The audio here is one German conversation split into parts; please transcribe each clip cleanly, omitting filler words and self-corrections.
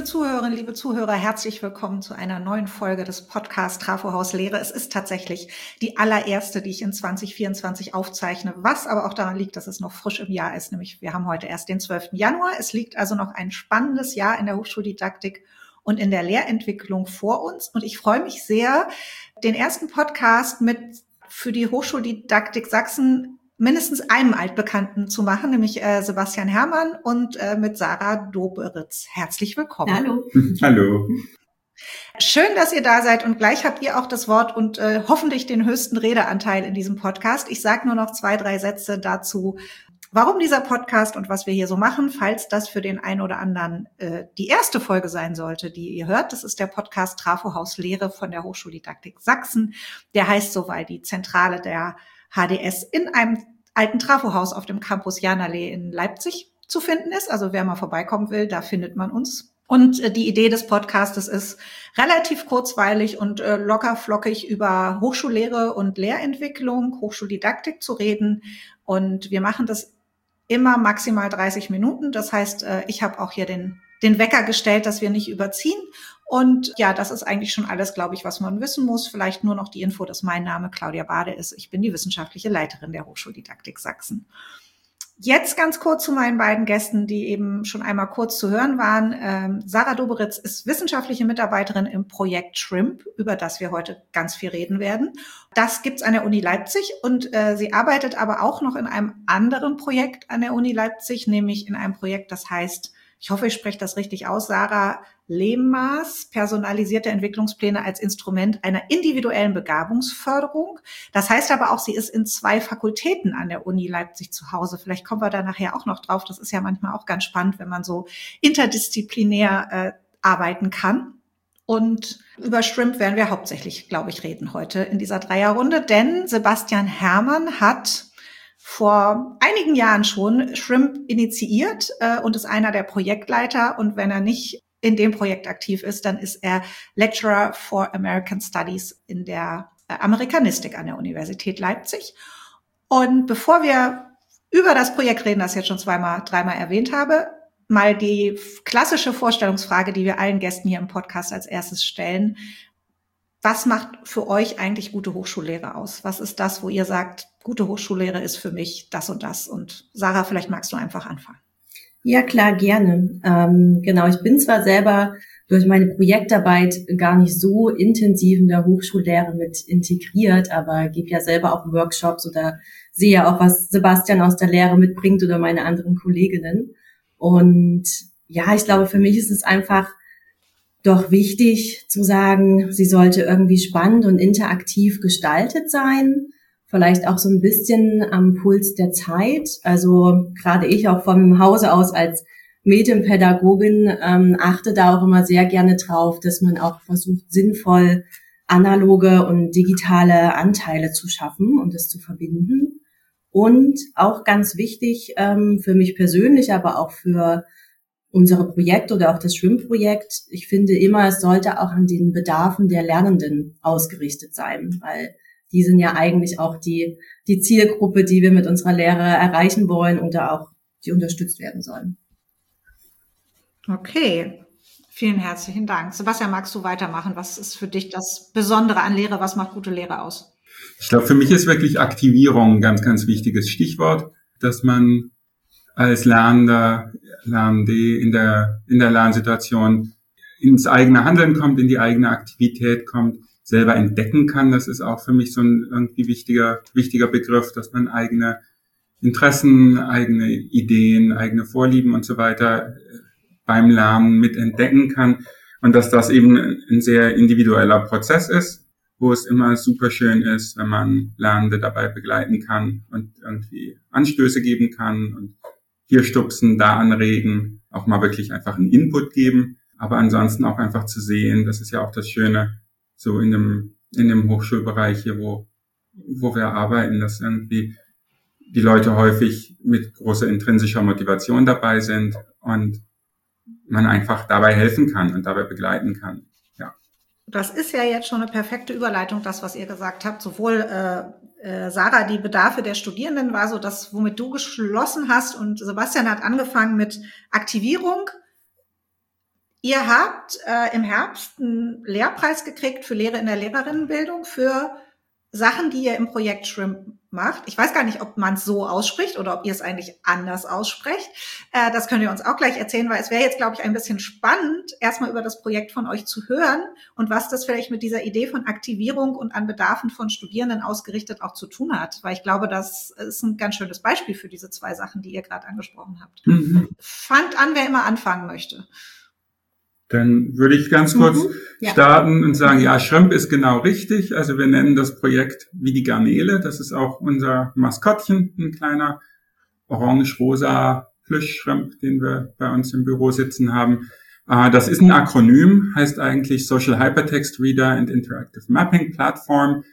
Liebe Zuhörerinnen, liebe Zuhörer, herzlich willkommen zu einer neuen Folge des Podcasts Trafohaus Lehre. Es ist tatsächlich die allererste, die ich in 2024 aufzeichne, was aber auch daran liegt, dass es noch frisch im Jahr ist, nämlich wir haben heute erst den 12. Januar. Es liegt also noch ein spannendes Jahr in der Hochschuldidaktik und in der Lehrentwicklung vor uns. Und ich freue mich sehr, den ersten Podcast für die Hochschuldidaktik Sachsen mindestens einem Altbekannten zu machen, nämlich Sebastian Herrmann und mit Sarah Doberitz. Herzlich willkommen. Hallo. Hallo. Schön, dass ihr da seid und gleich habt ihr auch das Wort und hoffentlich den höchsten Redeanteil in diesem Podcast. Ich sage nur noch 2, 3 Sätze dazu, warum dieser Podcast und was wir hier so machen, falls das für den einen oder anderen die erste Folge sein sollte, die ihr hört. Das ist der Podcast Trafohaus Lehre von der Hochschuldidaktik Sachsen. Der heißt so, weil die Zentrale der HDS in einem alten Trafohaus auf dem Campus Janallee in Leipzig zu finden ist. Also wer mal vorbeikommen will, da findet man uns. Und die Idee des Podcastes ist, relativ kurzweilig und locker flockig über Hochschullehre und Lehrentwicklung, Hochschuldidaktik zu reden. Und wir machen das immer maximal 30 Minuten. Das heißt, ich habe auch hier den Wecker gestellt, dass wir nicht überziehen. Und ja, das ist eigentlich schon alles, glaube ich, was man wissen muss. Vielleicht nur noch die Info, dass mein Name Claudia Bade ist. Ich bin die wissenschaftliche Leiterin der Hochschuldidaktik Sachsen. Jetzt ganz kurz zu meinen beiden Gästen, die eben schon einmal kurz zu hören waren. Sarah Doberitz ist wissenschaftliche Mitarbeiterin im Projekt SHRIMP, über das wir heute ganz viel reden werden. Das gibt's an der Uni Leipzig und sie arbeitet aber auch noch in einem anderen Projekt an der Uni Leipzig, nämlich in einem Projekt, das heißt, ich hoffe, ich spreche das richtig aus, Sarah LEMAS, personalisierte Entwicklungspläne als Instrument einer individuellen Begabungsförderung. Das heißt aber auch, sie ist in 2 Fakultäten an der Uni Leipzig zu Hause. Vielleicht kommen wir da nachher auch noch drauf. Das ist ja manchmal auch ganz spannend, wenn man so interdisziplinär arbeiten kann. Und über SHRIMP werden wir hauptsächlich, glaube ich, reden heute in dieser Dreierrunde, denn Sebastian Herrmann hat vor einigen Jahren schon SHRIMP initiiert und ist einer der Projektleiter. Und wenn er nicht in dem Projekt aktiv ist, dann ist er Lecturer for American Studies in der Amerikanistik an der Universität Leipzig. Und bevor wir über das Projekt reden, das ich jetzt schon 2-3 erwähnt habe, mal die klassische Vorstellungsfrage, die wir allen Gästen hier im Podcast als erstes stellen. Was macht für euch eigentlich gute Hochschullehre aus? Was ist das, wo ihr sagt, gute Hochschullehre ist für mich das und das? Und Sarah, vielleicht magst du einfach anfangen. Ja, klar, gerne. Genau, ich bin zwar selber durch meine Projektarbeit gar nicht so intensiv in der Hochschullehre mit integriert, aber gebe ja selber auch Workshops oder sehe ja auch, was Sebastian aus der Lehre mitbringt oder meine anderen Kolleginnen. Und ja, ich glaube, für mich ist es einfach doch wichtig zu sagen, sie sollte irgendwie spannend und interaktiv gestaltet sein, vielleicht auch so ein bisschen am Puls der Zeit. Also gerade ich auch vom Hause aus als Medienpädagogin achte da auch immer sehr gerne drauf, dass man auch versucht, sinnvoll analoge und digitale Anteile zu schaffen und das zu verbinden. Und auch ganz wichtig für mich persönlich, aber auch für unsere Projekte oder auch das SHRIMP-Projekt, ich finde immer, es sollte auch an den Bedarfen der Lernenden ausgerichtet sein, weil die sind ja eigentlich auch die Zielgruppe, die wir mit unserer Lehre erreichen wollen oder auch die unterstützt werden sollen. Okay, vielen herzlichen Dank. Sebastian, magst du weitermachen? Was ist für dich das Besondere an Lehre? Was macht gute Lehre aus? Ich glaube, für mich ist wirklich Aktivierung ein ganz, ganz wichtiges Stichwort, dass man als Lernende in der Lernsituation ins eigene Handeln kommt, in die eigene Aktivität kommt, selber entdecken kann. Das ist auch für mich so ein irgendwie wichtiger Begriff, dass man eigene Interessen, eigene Ideen, eigene Vorlieben und so weiter beim Lernen mit entdecken kann und dass das eben ein sehr individueller Prozess ist, wo es immer super schön ist, wenn man Lernende dabei begleiten kann und irgendwie Anstöße geben kann und hier stupsen, da anregen, auch mal wirklich einfach einen Input geben, aber ansonsten auch einfach zu sehen, das ist ja auch das Schöne, so in dem Hochschulbereich hier, wo wir arbeiten, dass irgendwie die Leute häufig mit großer intrinsischer Motivation dabei sind und man einfach dabei helfen kann und dabei begleiten kann. Ja. Das ist ja jetzt schon eine perfekte Überleitung, das, was ihr gesagt habt. Sowohl Sarah, die Bedarfe der Studierenden war so das, womit du geschlossen hast, und Sebastian hat angefangen mit Aktivierung. Ihr habt im Herbst einen Lehrpreis gekriegt für Lehre in der Lehrerinnenbildung für Sachen, die ihr im Projekt Shrimp macht. Ich weiß gar nicht, ob man es so ausspricht oder ob ihr es eigentlich anders aussprecht. Das könnt ihr uns auch gleich erzählen, weil es wäre jetzt, glaube ich, ein bisschen spannend, erstmal über das Projekt von euch zu hören und was das vielleicht mit dieser Idee von Aktivierung und an Bedarfen von Studierenden ausgerichtet auch zu tun hat. Weil ich glaube, das ist ein ganz schönes Beispiel für diese zwei Sachen, die ihr gerade angesprochen habt. Fangt an, wer immer anfangen möchte. Dann würde ich ganz kurz starten und sagen, ja, Shrimp ist genau richtig. Also wir nennen das Projekt wie die Garnele. Das ist auch unser Maskottchen, ein kleiner orange-rosa Plüschshrimp, den wir bei uns im Büro sitzen haben. Das ist ein Akronym, heißt eigentlich Social Hypertext Reader and Interactive Mapping Platform.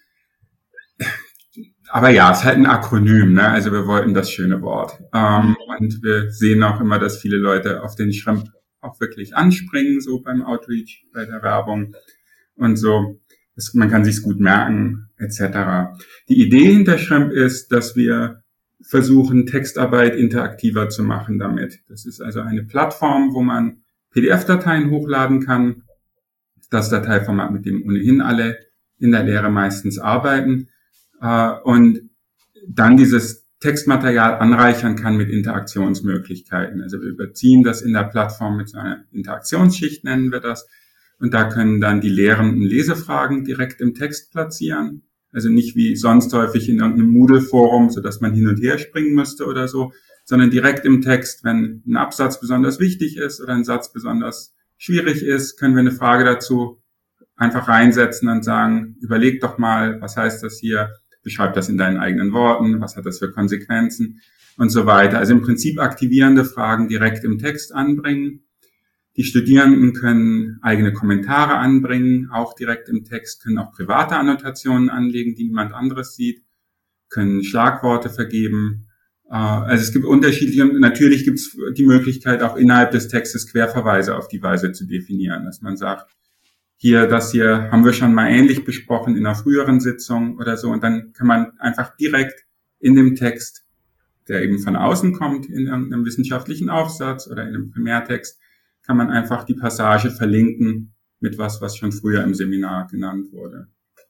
Aber ja, es ist halt ein Akronym, ne? Also wir wollten das schöne Wort. Und wir sehen auch immer, dass viele Leute auf den Shrimp auch wirklich anspringen, so beim Outreach, bei der Werbung und so. Man kann sich's gut merken, etc. Die Idee hinter Shrimp ist, dass wir versuchen, Textarbeit interaktiver zu machen damit. Das ist also eine Plattform, wo man PDF-Dateien hochladen kann. Das Dateiformat, mit dem ohnehin alle in der Lehre meistens arbeiten. Und dann dieses Textmaterial anreichern kann mit Interaktionsmöglichkeiten. Also wir überziehen das in der Plattform mit so einer Interaktionsschicht, nennen wir das. Und da können dann die Lehrenden Lesefragen direkt im Text platzieren. Also nicht wie sonst häufig in irgendeinem Moodle-Forum, sodass man hin und her springen müsste oder so, sondern direkt im Text. Wenn ein Absatz besonders wichtig ist oder ein Satz besonders schwierig ist, können wir eine Frage dazu einfach reinsetzen und sagen, überleg doch mal, was heißt das hier? Beschreib das in deinen eigenen Worten, was hat das für Konsequenzen und so weiter. Also im Prinzip aktivierende Fragen direkt im Text anbringen. Die Studierenden können eigene Kommentare anbringen, auch direkt im Text, können auch private Annotationen anlegen, die niemand anderes sieht, können Schlagworte vergeben. Also es gibt unterschiedliche, natürlich gibt es die Möglichkeit, auch innerhalb des Textes Querverweise auf die Weise zu definieren, dass man sagt, das hier haben wir schon mal ähnlich besprochen in einer früheren Sitzung oder so. Und dann kann man einfach direkt in dem Text, der eben von außen kommt, in irgendeinem wissenschaftlichen Aufsatz oder in einem Primärtext, kann man einfach die Passage verlinken mit was schon früher im Seminar genannt wurde.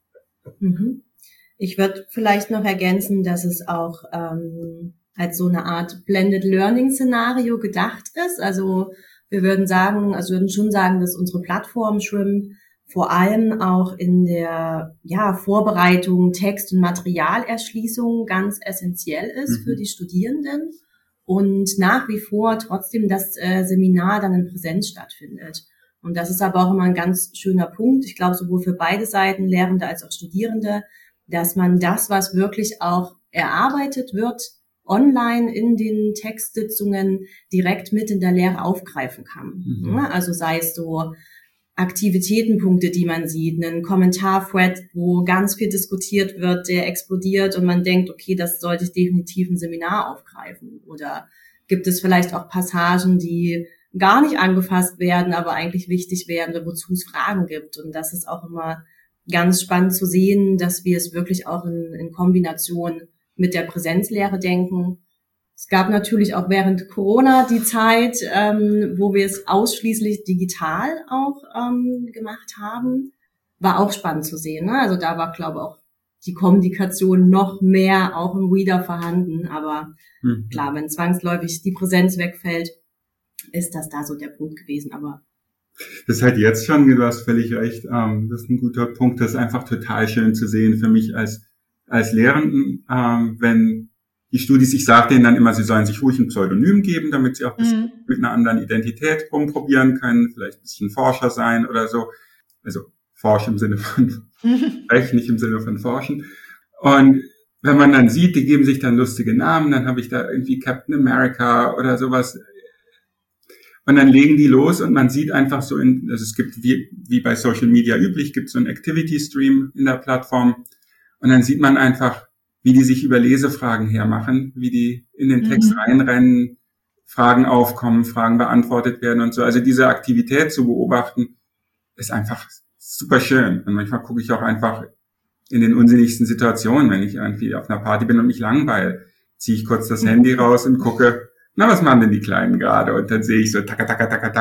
Ich würde vielleicht noch ergänzen, dass es auch als so eine Art Blended Learning Szenario gedacht ist. Also wir würden schon sagen, dass unsere Plattform Shrimp vor allem auch in der Vorbereitung, Text- und Materialerschließung ganz essentiell ist für die Studierenden und nach wie vor trotzdem das Seminar dann in Präsenz stattfindet. Und das ist aber auch immer ein ganz schöner Punkt, ich glaube sowohl für beide Seiten, Lehrende als auch Studierende, dass man das, was wirklich auch erarbeitet wird, online in den Textsitzungen direkt mit in der Lehre aufgreifen kann. Also sei es so Aktivitätenpunkte, die man sieht, einen Kommentar-Thread, wo ganz viel diskutiert wird, der explodiert und man denkt, okay, das sollte ich definitiv im Seminar aufgreifen. Oder gibt es vielleicht auch Passagen, die gar nicht angefasst werden, aber eigentlich wichtig werden, wozu es Fragen gibt. Und das ist auch immer ganz spannend zu sehen, dass wir es wirklich auch in Kombination mit der Präsenzlehre denken. Es gab natürlich auch während Corona die Zeit, wo wir es ausschließlich digital auch gemacht haben. War auch spannend zu sehen, ne? Also da war, glaube ich, auch die Kommunikation noch mehr auch im Reader vorhanden. Aber klar, wenn zwangsläufig die Präsenz wegfällt, ist das da so der Punkt gewesen. Aber das ist halt jetzt schon, du hast völlig recht, das ist ein guter Punkt. Das ist einfach total schön zu sehen für mich als Lehrenden, wenn die Studis, ich sage denen dann immer, sie sollen sich ruhig ein Pseudonym geben, damit sie auch ein bisschen mit einer anderen Identität rumprobieren können, vielleicht ein bisschen Forscher sein oder so. Also Forsch im Sinne von Recht, nicht im Sinne von Forschen. Und wenn man dann sieht, die geben sich dann lustige Namen, dann habe ich da irgendwie Captain America oder sowas. Und dann legen die los und man sieht einfach so, also es gibt, wie bei Social Media üblich, gibt es so einen Activity Stream in der Plattform. Und dann sieht man einfach, wie die sich über Lesefragen hermachen, wie die in den Text reinrennen, Fragen aufkommen, Fragen beantwortet werden und so. Also diese Aktivität zu beobachten, ist einfach super schön. Und manchmal gucke ich auch einfach in den unsinnigsten Situationen, wenn ich irgendwie auf einer Party bin und mich langweile, ziehe ich kurz das Handy raus und gucke, na, was machen denn die Kleinen gerade? Und dann sehe ich so, tak, tak, tak, tak, tak,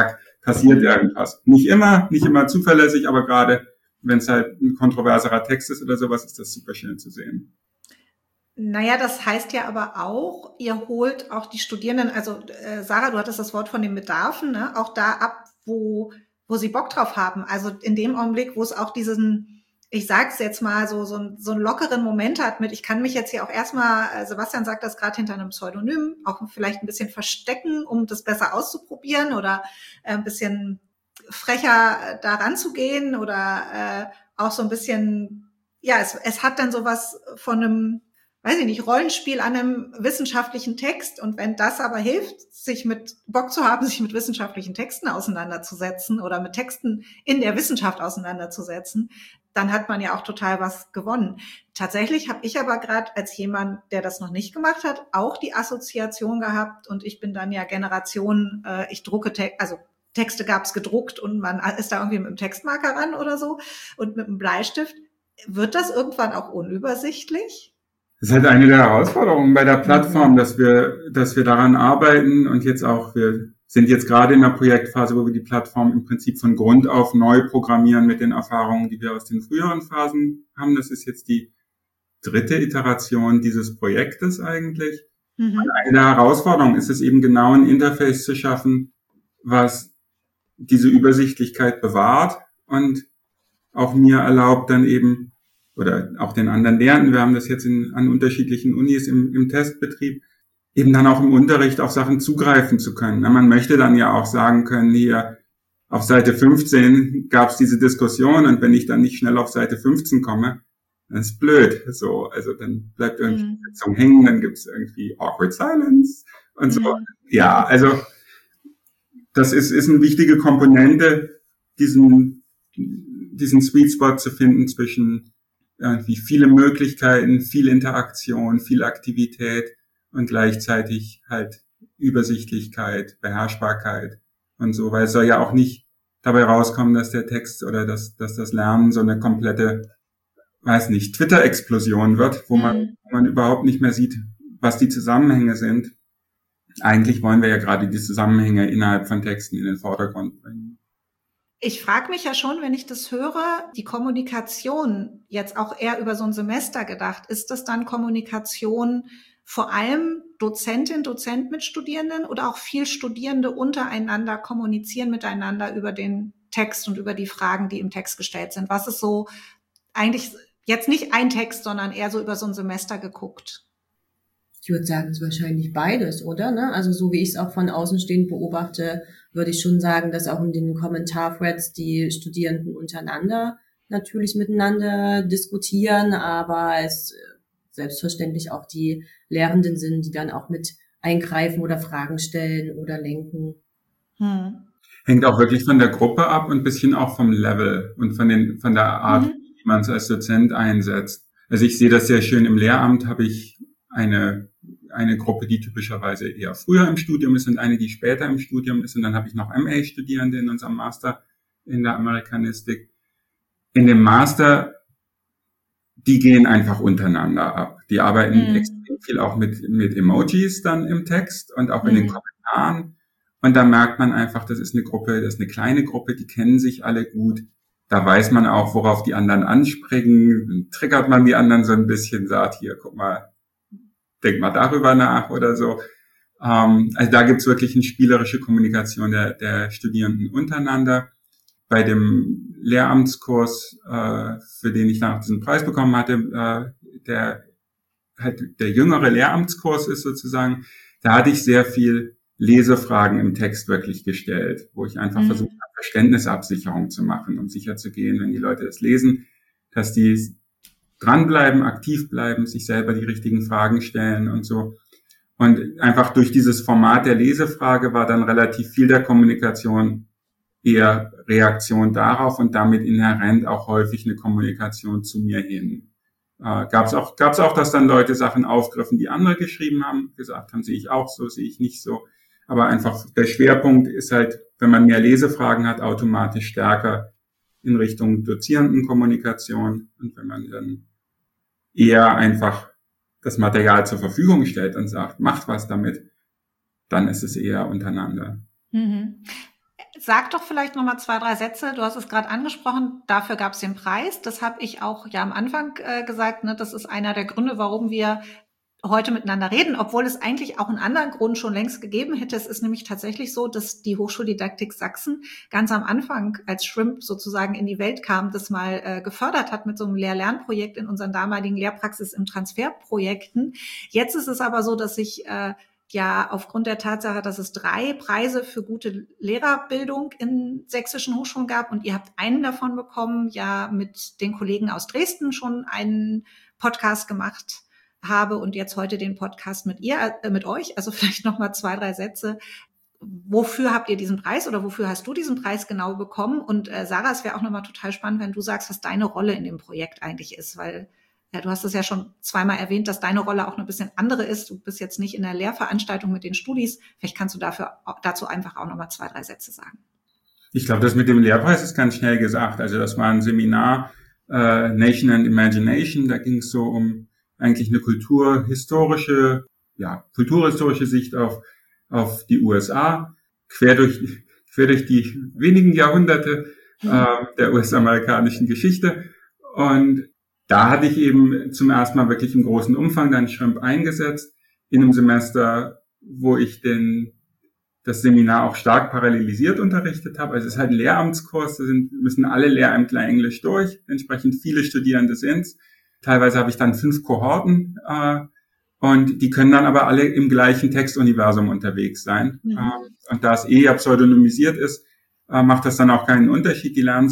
passiert irgendwas. Nicht immer zuverlässig, aber gerade wenn es halt ein kontroverserer Text ist oder sowas, ist das super schön zu sehen. Naja, das heißt ja aber auch, ihr holt auch die Studierenden, also Sarah, du hattest das Wort von den Bedarfen, ne? Auch da ab, wo sie Bock drauf haben. Also in dem Augenblick, wo es auch diesen, ich sag's jetzt mal, so einen lockeren Moment hat mit, ich kann mich jetzt hier auch erstmal, Sebastian sagt das gerade, hinter einem Pseudonym, auch vielleicht ein bisschen verstecken, um das besser auszuprobieren oder ein bisschen frecher da ranzugehen oder auch so ein bisschen, ja, es hat dann sowas von einem, weiß ich nicht, Rollenspiel an einem wissenschaftlichen Text. Und wenn das aber hilft, sich mit Bock zu haben, sich mit wissenschaftlichen Texten auseinanderzusetzen oder mit Texten in der Wissenschaft auseinanderzusetzen, dann hat man ja auch total was gewonnen. Tatsächlich habe ich aber gerade als jemand, der das noch nicht gemacht hat, auch die Assoziation gehabt, und ich bin dann ja Generation, ich drucke Texte gab es gedruckt und man ist da irgendwie mit einem Textmarker ran oder so und mit einem Bleistift. Wird das irgendwann auch unübersichtlich? Das ist halt eine der Herausforderungen bei der Plattform, dass wir daran arbeiten und jetzt auch, wir sind jetzt gerade in der Projektphase, wo wir die Plattform im Prinzip von Grund auf neu programmieren mit den Erfahrungen, die wir aus den früheren Phasen haben. Das ist jetzt die 3. Iteration dieses Projektes eigentlich. Und eine der Herausforderungen ist es eben genau ein Interface zu schaffen, was diese Übersichtlichkeit bewahrt und auch mir erlaubt dann eben, oder auch den anderen Lehrenden, wir haben das jetzt an unterschiedlichen Unis im Testbetrieb, eben dann auch im Unterricht auf Sachen zugreifen zu können. Man möchte dann ja auch sagen können, hier auf Seite 15 gab es diese Diskussion und wenn ich dann nicht schnell auf Seite 15 komme, dann ist blöd. So, also dann bleibt irgendwie die Sitzung hängen, dann gibt es irgendwie awkward silence und so. Ja, also das ist eine wichtige Komponente, diesen Sweet Spot zu finden zwischen irgendwie viele Möglichkeiten, viel Interaktion, viel Aktivität und gleichzeitig halt Übersichtlichkeit, Beherrschbarkeit und so, weil es soll ja auch nicht dabei rauskommen, dass der Text oder dass das Lernen so eine komplette, weiß nicht, Twitter-Explosion wird, wo man überhaupt nicht mehr sieht, was die Zusammenhänge sind. Eigentlich wollen wir ja gerade die Zusammenhänge innerhalb von Texten in den Vordergrund bringen. Ich frage mich ja schon, wenn ich das höre, die Kommunikation jetzt auch eher über so ein Semester gedacht, ist das dann Kommunikation vor allem Dozentin, Dozent mit Studierenden oder auch viel Studierende untereinander kommunizieren miteinander über den Text und über die Fragen, die im Text gestellt sind? Was ist so eigentlich jetzt nicht ein Text, sondern eher so über so ein Semester geguckt? Ich würde sagen, es ist wahrscheinlich beides, oder? Ne? Also so wie ich es auch von außenstehend beobachte, würde ich schon sagen, dass auch in den Kommentarthreads die Studierenden untereinander natürlich miteinander diskutieren, aber es selbstverständlich auch die Lehrenden sind, die dann auch mit eingreifen oder Fragen stellen oder lenken. Hängt auch wirklich von der Gruppe ab und ein bisschen auch vom Level und von der Art, wie man es als Dozent einsetzt. Also ich sehe das sehr schön im Lehramt, habe ich eine Gruppe, die typischerweise eher früher im Studium ist und eine, die später im Studium ist. Und dann habe ich noch MA-Studierende in unserem Master in der Amerikanistik. In dem Master, die gehen einfach untereinander ab. Die arbeiten extrem viel auch mit Emojis dann im Text und auch in den Kommentaren. Und da merkt man einfach, das ist eine kleine Gruppe, die kennen sich alle gut. Da weiß man auch, worauf die anderen anspringen. Dann triggert man die anderen so ein bisschen, sagt, hier, guck mal, denk mal darüber nach oder so. Also da gibt's wirklich eine spielerische Kommunikation der Studierenden untereinander. Bei dem Lehramtskurs, für den ich dann auch diesen Preis bekommen hatte, der jüngere Lehramtskurs ist sozusagen, da hatte ich sehr viel Lesefragen im Text wirklich gestellt, wo ich einfach versucht habe, Verständnisabsicherung zu machen, um sicherzugehen, wenn die Leute das lesen, dass die dranbleiben, aktiv bleiben, sich selber die richtigen Fragen stellen und so. Und einfach durch dieses Format der Lesefrage war dann relativ viel der Kommunikation eher Reaktion darauf und damit inhärent auch häufig eine Kommunikation zu mir hin. Gab's auch, dass dann Leute Sachen aufgriffen, die andere geschrieben haben, gesagt haben, sehe ich auch so, sehe ich nicht so. Aber einfach der Schwerpunkt ist halt, wenn man mehr Lesefragen hat, automatisch stärker in Richtung Dozierendenkommunikation. Und wenn man dann eher einfach das Material zur Verfügung stellt und sagt, macht was damit, dann ist es eher untereinander. Sag doch vielleicht noch mal 2, 3 Sätze. Du hast es gerade angesprochen, dafür gab es den Preis. Das habe ich auch ja am Anfang gesagt. Ne? Das ist einer der Gründe, warum wir heute miteinander reden, obwohl es eigentlich auch einen anderen Grund schon längst gegeben hätte. Es ist nämlich tatsächlich so, dass die Hochschuldidaktik Sachsen ganz am Anfang, als Shrimp sozusagen in die Welt kam, das mal gefördert hat mit so einem Lehr-Lernprojekt in unseren damaligen Lehrpraxis im Transferprojekten. Jetzt ist es aber so, dass sich ja aufgrund der Tatsache, dass es 3 Preise für gute Lehrerbildung in sächsischen Hochschulen gab und ihr habt einen davon bekommen, ja mit den Kollegen aus Dresden schon einen Podcast gemacht habe und jetzt heute den Podcast mit euch. Also vielleicht noch mal 2, 3 Sätze. Wofür habt ihr diesen Preis oder wofür hast du diesen Preis genau bekommen? Und Sarah, es wäre auch noch mal total spannend, wenn du sagst, was deine Rolle in dem Projekt eigentlich ist, weil du hast es ja schon 2-mal erwähnt, dass deine Rolle auch ein bisschen andere ist. Du bist jetzt nicht in der Lehrveranstaltung mit den Studis. Vielleicht kannst du dazu einfach auch noch mal 2, 3 Sätze sagen. Ich glaube, das mit dem Lehrpreis ist ganz schnell gesagt. Also das war ein Seminar Nation and Imagination. Da ging es so um eigentlich eine kulturhistorische Sicht auf die USA, quer durch die wenigen Jahrhunderte der US-amerikanischen Geschichte. Und da hatte ich eben zum ersten Mal wirklich im großen Umfang dann Shrimp eingesetzt, in einem Semester, wo ich das Seminar auch stark parallelisiert unterrichtet habe. Also es ist halt ein Lehramtskurs, müssen alle Lehrämtler Englisch durch, entsprechend viele Studierende sind's. Teilweise habe ich dann 5 Kohorten und die können dann aber alle im gleichen Textuniversum unterwegs sein. Mhm. Und da es ja pseudonymisiert ist, macht das dann auch keinen Unterschied. Die lernen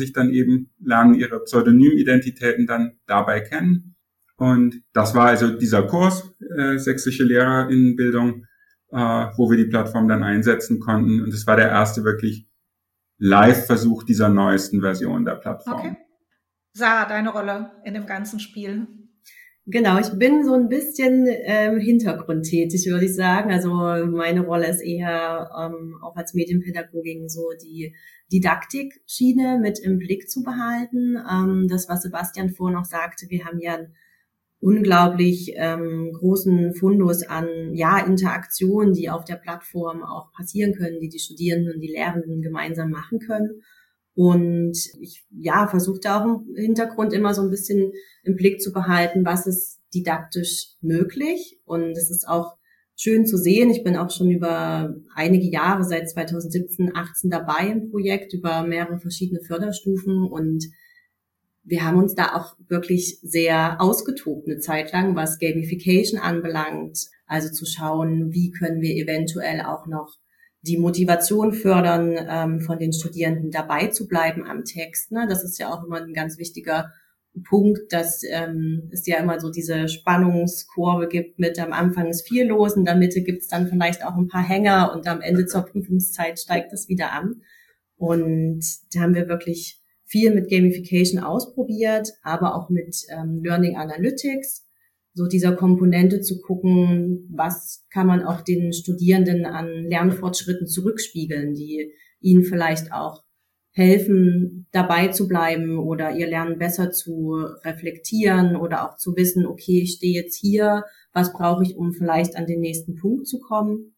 ihre Pseudonymidentitäten dann dabei kennen. Und das war also dieser Kurs, sächsische Lehrerinnenbildung, wo wir die Plattform dann einsetzen konnten. Und es war der erste wirklich Live-Versuch dieser neuesten Version der Plattform. Okay. Sarah, deine Rolle in dem ganzen Spiel? Genau, ich bin so ein bisschen Hintergrund tätig, würde ich sagen. Also meine Rolle ist eher auch als Medienpädagogin so die Didaktik-Schiene mit im Blick zu behalten. Das, was Sebastian vorhin noch sagte, wir haben ja einen unglaublich großen Fundus an Interaktionen, die auf der Plattform auch passieren können, die Studierenden und die Lehrenden gemeinsam machen können. Und ich versuche da auch im Hintergrund immer so ein bisschen im Blick zu behalten, was ist didaktisch möglich. Und es ist auch schön zu sehen. Ich bin auch schon über einige Jahre, seit 2017, 18 dabei im Projekt, über mehrere verschiedene Förderstufen. Und wir haben uns da auch wirklich sehr ausgetobt eine Zeit lang, was Gamification anbelangt. Also zu schauen, wie können wir eventuell auch noch die Motivation fördern, von den Studierenden dabei zu bleiben am Text. Ne? Das ist ja auch immer ein ganz wichtiger Punkt, dass es ja immer so diese Spannungskurve gibt mit am Anfang ist viel los, in der Mitte gibt's dann vielleicht auch ein paar Hänger und am Ende zur Prüfungszeit steigt das wieder an. Und da haben wir wirklich viel mit Gamification ausprobiert, aber auch mit Learning Analytics, so dieser Komponente zu gucken, was kann man auch den Studierenden an Lernfortschritten zurückspiegeln, die ihnen vielleicht auch helfen, dabei zu bleiben oder ihr Lernen besser zu reflektieren oder auch zu wissen, okay, ich stehe jetzt hier, was brauche ich, um vielleicht an den nächsten Punkt zu kommen.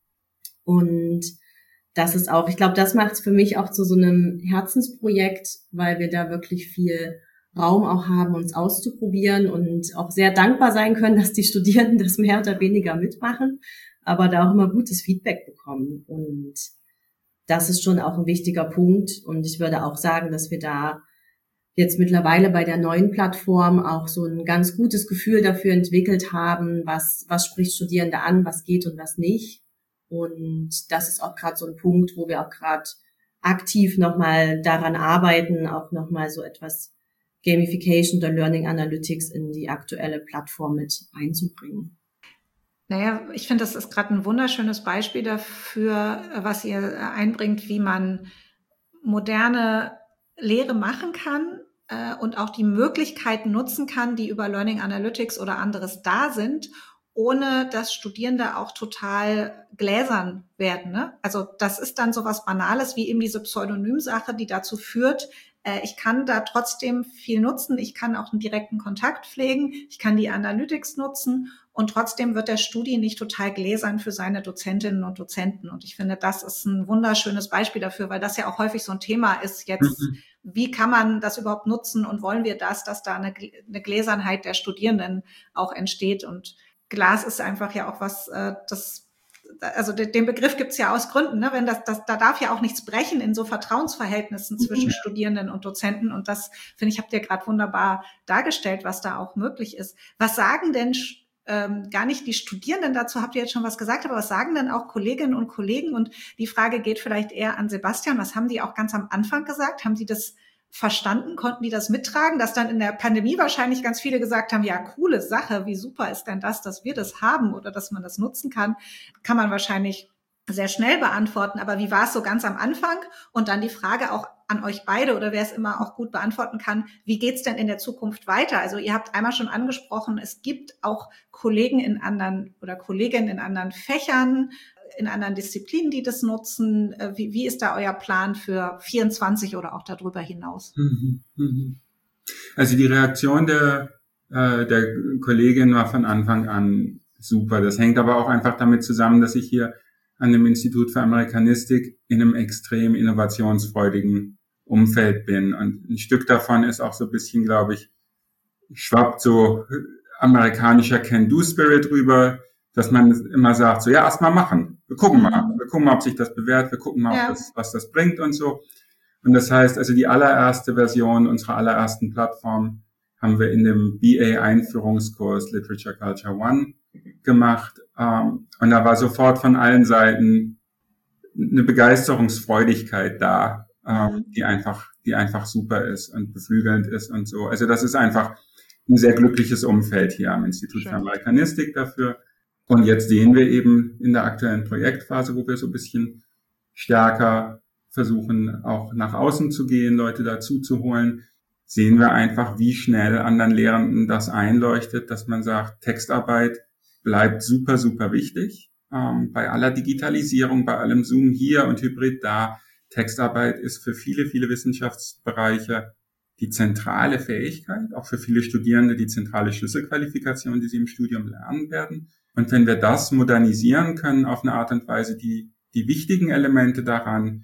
Und das ist auch, ich glaube, das macht es für mich auch zu so einem Herzensprojekt, weil wir da wirklich viel Raum auch haben, uns auszuprobieren und auch sehr dankbar sein können, dass die Studierenden das mehr oder weniger mitmachen, aber da auch immer gutes Feedback bekommen. Und das ist schon auch ein wichtiger Punkt. Und ich würde auch sagen, dass wir da jetzt mittlerweile bei der neuen Plattform auch so ein ganz gutes Gefühl dafür entwickelt haben, was spricht Studierende an, was geht und was nicht. Und das ist auch gerade so ein Punkt, wo wir auch gerade aktiv nochmal daran arbeiten, auch nochmal so etwas Gamification oder Learning Analytics in die aktuelle Plattform mit einzubringen. Naja, ich finde, das ist gerade ein wunderschönes Beispiel dafür, was ihr einbringt, wie man moderne Lehre machen kann und auch die Möglichkeiten nutzen kann, die über Learning Analytics oder anderes da sind, ohne dass Studierende auch total gläsern werden. Ne? Also das ist dann so was Banales wie eben diese Pseudonymsache, die dazu führt, ich kann da trotzdem viel nutzen. Ich kann auch einen direkten Kontakt pflegen. Ich kann die Analytics nutzen. und trotzdem wird der Studi nicht total gläsern für seine Dozentinnen und Dozenten. Und ich finde, das ist ein wunderschönes Beispiel dafür, weil das ja auch häufig so ein Thema ist jetzt. Wie kann man das überhaupt nutzen und wollen wir das, dass da eine Gläsernheit der Studierenden auch entsteht? Und Glas ist einfach ja auch was, also den Begriff gibt's ja aus Gründen, ne? Wenn da darf ja auch nichts brechen in so Vertrauensverhältnissen zwischen Studierenden und Dozenten. Und das, finde ich, habt ihr gerade wunderbar dargestellt, was da auch möglich ist. Was sagen denn gar nicht die Studierenden dazu, habt ihr jetzt schon was gesagt, aber was sagen denn auch Kolleginnen und Kollegen? Und die Frage geht vielleicht eher an Sebastian. Was haben die auch ganz am Anfang gesagt? Haben die das verstanden? Konnten die das mittragen? Dass dann in der Pandemie wahrscheinlich ganz viele gesagt haben, ja, coole Sache, wie super ist denn das, dass wir das haben oder dass man das nutzen kann man wahrscheinlich sehr schnell beantworten. Aber wie war es so ganz am Anfang? Und dann die Frage auch an euch beide oder wer es immer auch gut beantworten kann, wie geht's denn in der Zukunft weiter? Also ihr habt einmal schon angesprochen, es gibt auch Kollegen in anderen oder Kolleginnen in anderen Fächern, in anderen Disziplinen, die das nutzen. Wie ist da euer Plan für 24 oder auch darüber hinaus? Also die Reaktion der Kollegin war von Anfang an super. Das hängt aber auch einfach damit zusammen, dass ich hier an dem Institut für Amerikanistik in einem extrem innovationsfreudigen Umfeld bin. Und ein Stück davon ist auch so ein bisschen, glaube ich, schwappt so amerikanischer Can-Do-Spirit rüber, dass man immer sagt, so ja, erst mal machen. Wir gucken mal, ob sich das bewährt, wir gucken mal, was das bringt und so. Und das heißt, also die allererste Version unserer allerersten Plattform haben wir in dem BA-Einführungskurs Literature Culture One gemacht. Und da war sofort von allen Seiten eine Begeisterungsfreudigkeit da, die einfach super ist und beflügelnd ist und so. Also das ist einfach ein sehr glückliches Umfeld hier am Institut für Amerikanistik dafür. Und jetzt sehen wir eben in der aktuellen Projektphase, wo wir so ein bisschen stärker versuchen, auch nach außen zu gehen, Leute dazu zu holen, sehen wir einfach, wie schnell anderen Lehrenden das einleuchtet, dass man sagt, Textarbeit bleibt super, super wichtig. Bei aller Digitalisierung, bei allem Zoom hier und Hybrid da, Textarbeit ist für viele, viele Wissenschaftsbereiche die zentrale Fähigkeit, auch für viele Studierende die zentrale Schlüsselqualifikation, die sie im Studium lernen werden. Und wenn wir das modernisieren können auf eine Art und Weise, die wichtigen Elemente daran,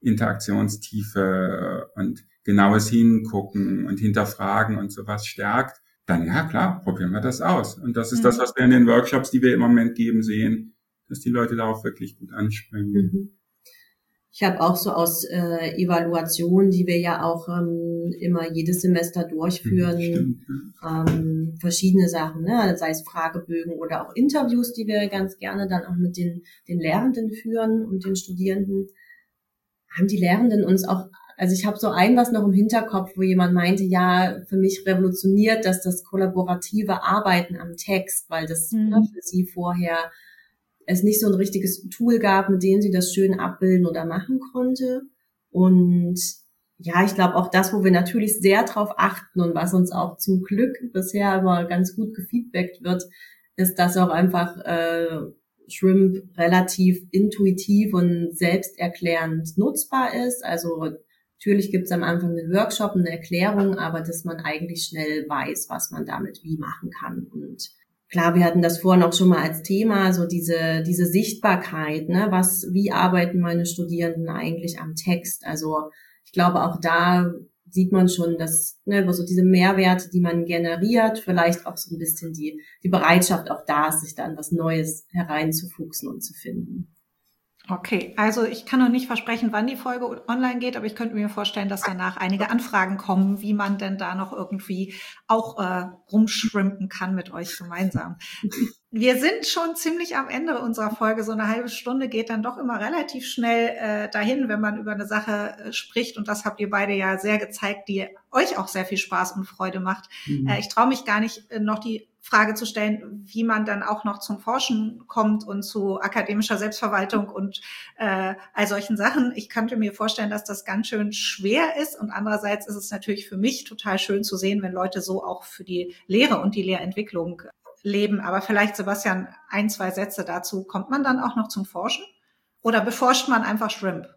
Interaktionstiefe und genaues Hingucken und Hinterfragen und sowas stärkt, dann ja klar, probieren wir das aus. Und das ist das, was wir in den Workshops, die wir im Moment geben, sehen, dass die Leute darauf wirklich gut anspringen. Ich habe auch so aus Evaluationen, die wir ja auch immer jedes Semester durchführen, verschiedene Sachen, ne? Sei es Fragebögen oder auch Interviews, die wir ganz gerne dann auch mit den Lehrenden führen und den Studierenden, haben die Lehrenden uns auch, also ich habe so was noch im Hinterkopf, wo jemand meinte, ja, für mich revolutioniert das kollaborative Arbeiten am Text, weil das für sie vorher es nicht so ein richtiges Tool gab, mit dem sie das schön abbilden oder machen konnte. Und ja, ich glaube auch das, wo wir natürlich sehr drauf achten und was uns auch zum Glück bisher immer ganz gut gefeedbackt wird, ist, dass auch einfach Shrimp relativ intuitiv und selbsterklärend nutzbar ist. Also natürlich gibt es am Anfang einen Workshop, eine Erklärung, aber dass man eigentlich schnell weiß, was man damit wie machen kann. Und klar, wir hatten das vorhin auch schon mal als Thema, so diese Sichtbarkeit, ne? Wie arbeiten meine Studierenden eigentlich am Text? Also ich glaube, auch da sieht man schon, dass so diese Mehrwerte, die man generiert, vielleicht auch so ein bisschen die Bereitschaft auch da ist, sich dann was Neues hereinzufuchsen und zu finden. Okay, also ich kann noch nicht versprechen, wann die Folge online geht, aber ich könnte mir vorstellen, dass danach einige Anfragen kommen, wie man denn da noch irgendwie auch rumschrimpen kann mit euch gemeinsam. Wir sind schon ziemlich am Ende unserer Folge. So eine halbe Stunde geht dann doch immer relativ schnell dahin, wenn man über eine Sache spricht. Und das habt ihr beide ja sehr gezeigt, die euch auch sehr viel Spaß und Freude macht. Ich traue mich gar nicht, noch die Frage zu stellen, wie man dann auch noch zum Forschen kommt und zu akademischer Selbstverwaltung und all solchen Sachen. Ich könnte mir vorstellen, dass das ganz schön schwer ist. Und andererseits ist es natürlich für mich total schön zu sehen, wenn Leute so auch für die Lehre und die Lehrentwicklung leben. Aber vielleicht, Sebastian, 1, 2 Sätze dazu. Kommt man dann auch noch zum Forschen? Oder beforscht man einfach Shrimp?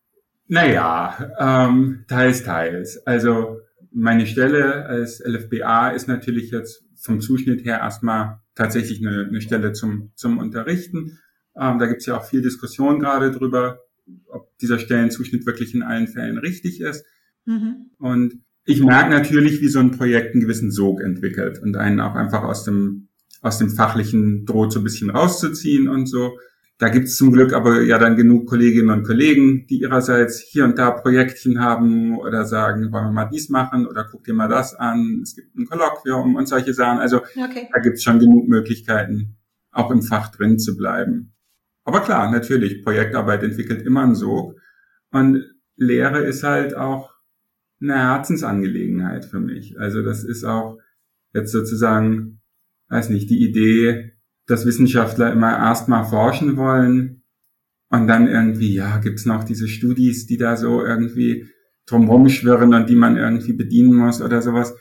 Naja, teils. Also meine Stelle als LFBA ist natürlich jetzt vom Zuschnitt her erstmal tatsächlich eine Stelle zum Unterrichten. Da gibt es ja auch viel Diskussion gerade drüber, ob dieser Stellenzuschnitt wirklich in allen Fällen richtig ist. Mhm. Und ich merke natürlich, wie so ein Projekt einen gewissen Sog entwickelt und einen auch einfach aus dem Fachlichen droht so ein bisschen rauszuziehen und so. Da gibt es zum Glück aber ja dann genug Kolleginnen und Kollegen, die ihrerseits hier und da Projektchen haben oder sagen, wollen wir mal dies machen oder guck dir mal das an, es gibt ein Kolloquium und solche Sachen. Also Da gibt es schon genug Möglichkeiten, auch im Fach drin zu bleiben. Aber klar, natürlich, Projektarbeit entwickelt immer einen Sog und Lehre ist halt auch eine Herzensangelegenheit für mich. Also das ist auch jetzt sozusagen, weiß nicht, die Idee, dass Wissenschaftler immer erstmal forschen wollen und dann irgendwie, ja, gibt's noch diese Studis, die da so irgendwie drumherum schwirren und die man irgendwie bedienen muss oder sowas.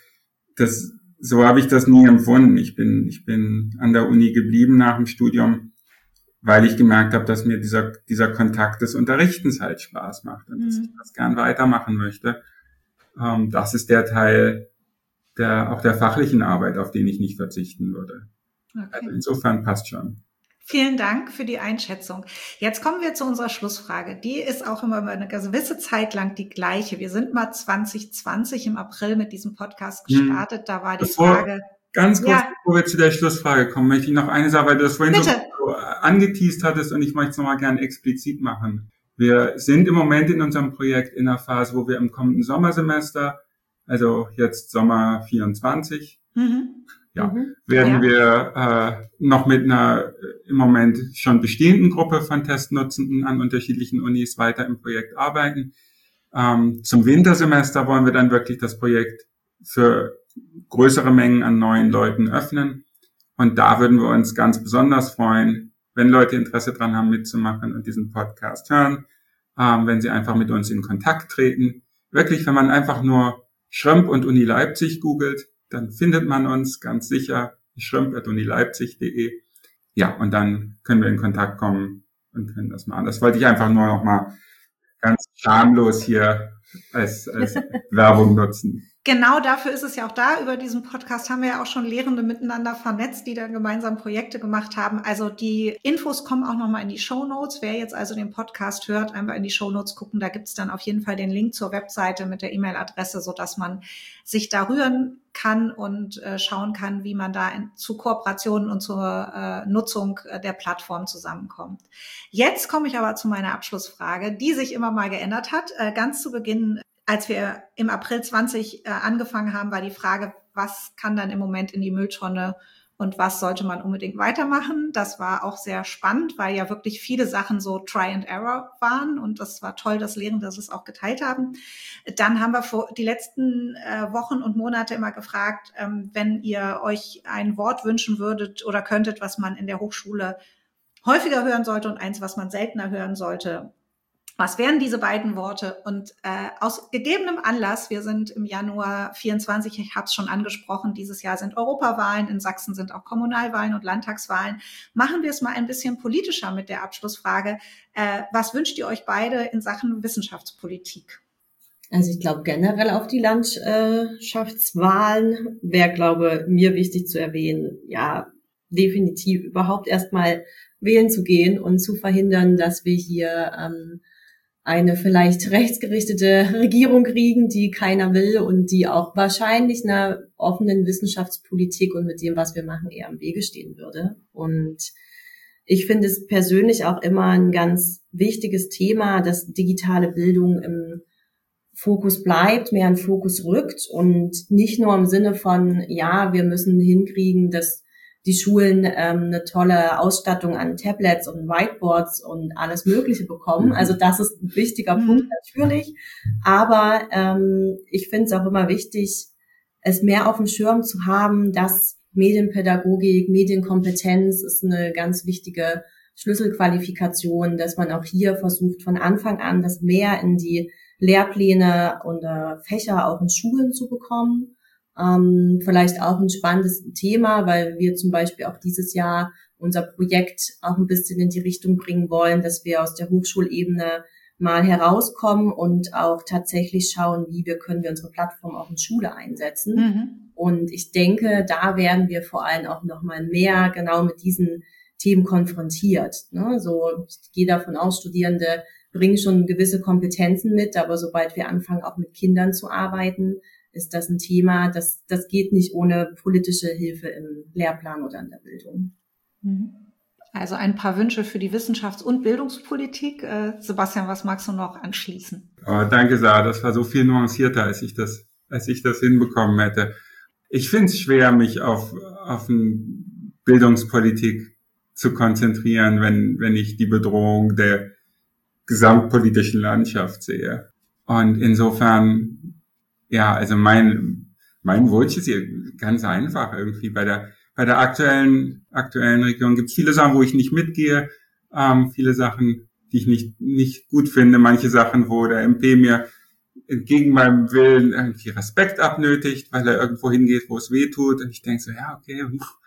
So habe ich das nie empfunden. Ich bin an der Uni geblieben nach dem Studium, weil ich gemerkt habe, dass mir dieser Kontakt des Unterrichtens halt Spaß macht und dass ich das gern weitermachen möchte. Das ist der Teil auch der fachlichen Arbeit, auf den ich nicht verzichten würde. Okay. Also insofern passt schon. Vielen Dank für die Einschätzung. Jetzt kommen wir zu unserer Schlussfrage. Die ist auch immer eine gewisse Zeit lang die gleiche. Wir sind mal 2020 im April mit diesem Podcast gestartet. Da war die Frage... Ganz kurz, bevor wir zu der Schlussfrage kommen, möchte ich noch eine Sache, weil du das vorhin so angeteast hattest und ich möchte es nochmal gerne explizit machen. Wir sind im Moment in unserem Projekt in einer Phase, wo wir im kommenden Sommersemester, also jetzt Sommer 24, werden wir noch mit einer im Moment schon bestehenden Gruppe von Testnutzenden an unterschiedlichen Unis weiter im Projekt arbeiten. Zum Wintersemester wollen wir dann wirklich das Projekt für größere Mengen an neuen Leuten öffnen. Und da würden wir uns ganz besonders freuen, wenn Leute Interesse dran haben, mitzumachen und diesen Podcast hören, wenn sie einfach mit uns in Kontakt treten. Wirklich, wenn man einfach nur Schrömp und Uni Leipzig googelt, dann findet man uns ganz sicher, schrömp@unileipzig.de. Ja, und dann können wir in Kontakt kommen und können das machen. Das wollte ich einfach nur noch mal ganz schamlos hier als Werbung nutzen. Genau dafür ist es ja auch da. Über diesen Podcast haben wir ja auch schon Lehrende miteinander vernetzt, die dann gemeinsam Projekte gemacht haben. Also die Infos kommen auch nochmal in die Shownotes. Wer jetzt also den Podcast hört, einfach in die Shownotes gucken. Da gibt's dann auf jeden Fall den Link zur Webseite mit der E-Mail-Adresse, sodass man sich da rühren kann und schauen kann, wie man da zu Kooperationen und zur Nutzung der Plattform zusammenkommt. Jetzt komme ich aber zu meiner Abschlussfrage, die sich immer mal geändert hat. Ganz zu Beginn, als wir im April 20 angefangen haben, war die Frage, was kann dann im Moment in die Mülltonne und was sollte man unbedingt weitermachen? Das war auch sehr spannend, weil ja wirklich viele Sachen so Try and Error waren und das war toll, dass Lehrende das auch geteilt haben. Dann haben wir vor die letzten Wochen und Monate immer gefragt, wenn ihr euch ein Wort wünschen würdet oder könntet, was man in der Hochschule häufiger hören sollte und eins, was man seltener hören sollte. Was wären diese beiden Worte? Und aus gegebenem Anlass, wir sind im Januar 24, ich habe es schon angesprochen, dieses Jahr sind Europawahlen, in Sachsen sind auch Kommunalwahlen und Landtagswahlen. Machen wir es mal ein bisschen politischer mit der Abschlussfrage. Was wünscht ihr euch beide in Sachen Wissenschaftspolitik? Also ich glaube generell auf die Landschaftswahlen wäre, glaube mir wichtig zu erwähnen, ja, definitiv überhaupt erstmal wählen zu gehen und zu verhindern, dass wir hier eine vielleicht rechtsgerichtete Regierung kriegen, die keiner will und die auch wahrscheinlich einer offenen Wissenschaftspolitik und mit dem, was wir machen, eher im Wege stehen würde. Und ich finde es persönlich auch immer ein ganz wichtiges Thema, dass digitale Bildung im Fokus bleibt, mehr in den Fokus rückt und nicht nur im Sinne von, ja, wir müssen hinkriegen, dass die Schulen eine tolle Ausstattung an Tablets und Whiteboards und alles Mögliche bekommen. Also das ist ein wichtiger Punkt natürlich. Aber ich finde es auch immer wichtig, es mehr auf dem Schirm zu haben, dass Medienpädagogik, Medienkompetenz ist eine ganz wichtige Schlüsselqualifikation, dass man auch hier versucht, von Anfang an das mehr in die Lehrpläne und Fächer auch in Schulen zu bekommen. Vielleicht auch ein spannendes Thema, weil wir zum Beispiel auch dieses Jahr unser Projekt auch ein bisschen in die Richtung bringen wollen, dass wir aus der Hochschulebene mal herauskommen und auch tatsächlich schauen, können wir unsere Plattform auch in Schule einsetzen. Mhm. Und ich denke, da werden wir vor allem auch noch mal mehr genau mit diesen Themen konfrontiert. Ne? So, ich gehe davon aus, Studierende bringen schon gewisse Kompetenzen mit, aber sobald wir anfangen, auch mit Kindern zu arbeiten, ist das ein Thema, das geht nicht ohne politische Hilfe im Lehrplan oder in der Bildung. Also ein paar Wünsche für die Wissenschafts- und Bildungspolitik. Sebastian, was magst du noch anschließen? Oh, danke, Sarah. Das war so viel nuancierter, als ich das hinbekommen hätte. Ich finde es schwer, mich auf eine Bildungspolitik zu konzentrieren, wenn ich die Bedrohung der gesamtpolitischen Landschaft sehe. Und insofern, ja, also mein Wunsch ist hier ganz einfach irgendwie. Bei der aktuellen Regierung gibt es viele Sachen, wo ich nicht mitgehe, viele Sachen, die ich nicht gut finde, manche Sachen, wo der MP mir entgegen meinem Willen irgendwie Respekt abnötigt, weil er irgendwo hingeht, wo es weh tut. Und ich denke so, ja, okay,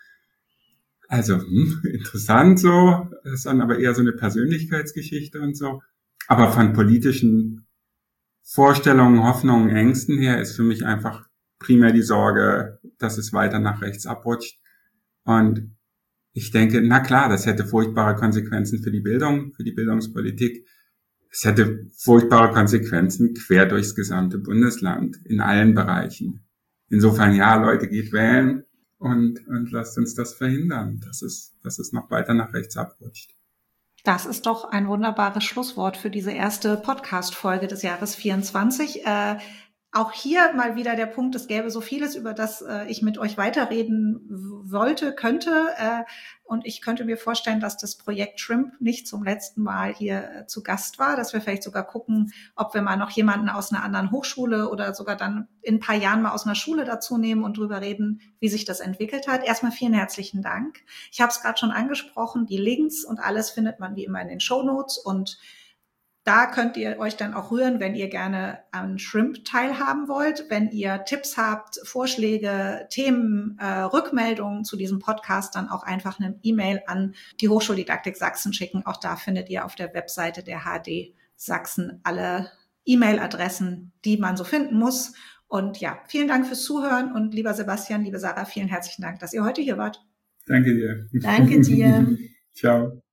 also interessant so, das ist dann aber eher so eine Persönlichkeitsgeschichte und so. Aber von politischen Vorstellungen, Hoffnungen, Ängsten her ist für mich einfach primär die Sorge, dass es weiter nach rechts abrutscht. Und ich denke, na klar, das hätte furchtbare Konsequenzen für die Bildung, für die Bildungspolitik. Es hätte furchtbare Konsequenzen quer durchs gesamte Bundesland, in allen Bereichen. Insofern, ja, Leute, geht wählen und lasst uns das verhindern, dass es noch weiter nach rechts abrutscht. Das ist doch ein wunderbares Schlusswort für diese erste Podcast-Folge des Jahres 24. Auch hier mal wieder der Punkt, es gäbe so vieles, über das ich mit euch weiterreden könnte. Und ich könnte mir vorstellen, dass das Projekt Shrimp nicht zum letzten Mal hier zu Gast war, dass wir vielleicht sogar gucken, ob wir mal noch jemanden aus einer anderen Hochschule oder sogar dann in ein paar Jahren mal aus einer Schule dazu nehmen und drüber reden, wie sich das entwickelt hat. Erstmal vielen herzlichen Dank. Ich habe es gerade schon angesprochen, die Links und alles findet man wie immer in den Shownotes und da könnt ihr euch dann auch rühren, wenn ihr gerne an Shrimp teilhaben wollt. Wenn ihr Tipps habt, Vorschläge, Themen, Rückmeldungen zu diesem Podcast, dann auch einfach eine E-Mail an die Hochschuldidaktik Sachsen schicken. Auch da findet ihr auf der Webseite der HD Sachsen alle E-Mail-Adressen, die man so finden muss. Und ja, vielen Dank fürs Zuhören und lieber Sebastian, liebe Sarah, vielen herzlichen Dank, dass ihr heute hier wart. Danke dir. Danke dir. Ciao.